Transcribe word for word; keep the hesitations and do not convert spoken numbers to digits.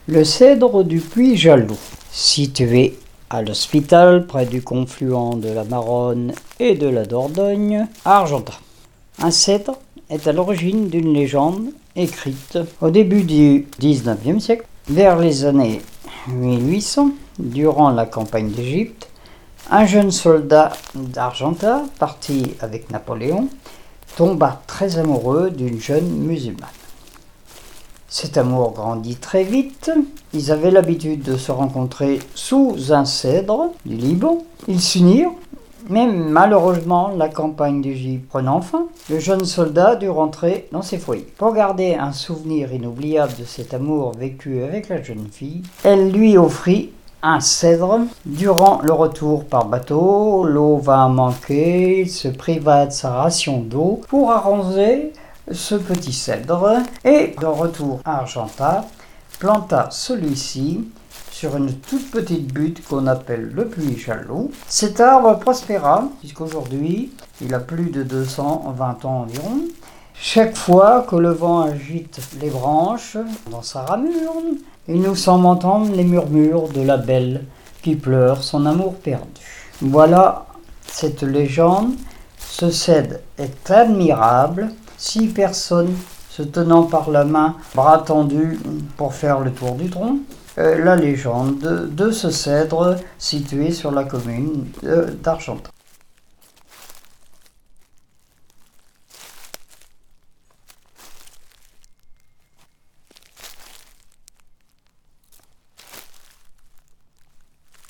Le cèdre du Puy Jaloux, situé à l'Hospital, près du confluent de la Maronne et de la Dordogne, à Argentat. Un cèdre est à l'origine d'une légende écrite au début du dix-neuvième siècle, vers les années mille huit cents, durant la campagne d'Égypte. Un jeune soldat d'Argentat, parti avec Napoléon, tomba très amoureux d'une jeune musulmane. Cet amour grandit très vite. Ils avaient l'habitude de se rencontrer sous un cèdre du Liban. Ils s'unirent, mais malheureusement, la campagne d'Égypte prenant fin, le jeune soldat dut rentrer dans ses foyers. Pour garder un souvenir inoubliable de cet amour vécu avec la jeune fille, elle lui offrit un cèdre. Durant le retour par bateau, l'eau vint manquer, il se priva de sa ration d'eau pour arroser ce petit cèdre et, de retour à Argentat, planta celui-ci sur une toute petite butte qu'on appelle le Puy Jaloux. Cet arbre prospéra jusqu'aujourd'hui, il a plus de deux cent vingt ans environ. Chaque fois que le vent agite les branches dans sa ramure, il nous semble entendre les murmures de la belle qui pleure son amour perdu. Voilà cette légende. Ce cèdre est admirable. Six personnes se tenant par la main, bras tendus pour faire le tour du tronc. Euh, la légende de, de ce cèdre situé sur la commune d'Argentat.